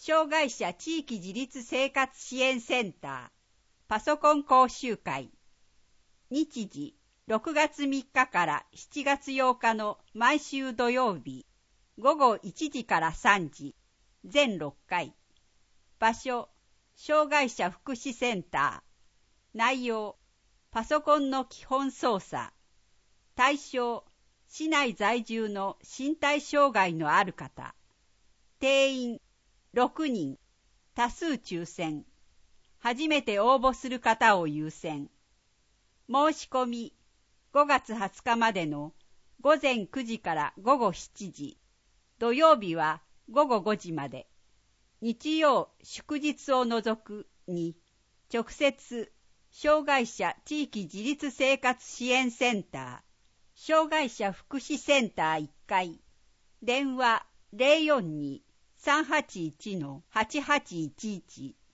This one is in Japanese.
障害者地域自立生活支援センターパソコン講習会。日時6月3日から7月8日の毎週土曜日午後1時から3時全6回。場所障害者福祉センター。内容パソコンの基本操作。対象市内在住の身体障害のある方。定員6人。多数抽選。初めて応募する方を優先。申し込み5月20日までの午前9時から午後7時。土曜日は午後5時まで。日曜祝日を除くに直接障害者地域自立生活支援センター障害者福祉センター1階。電話 042-381-8811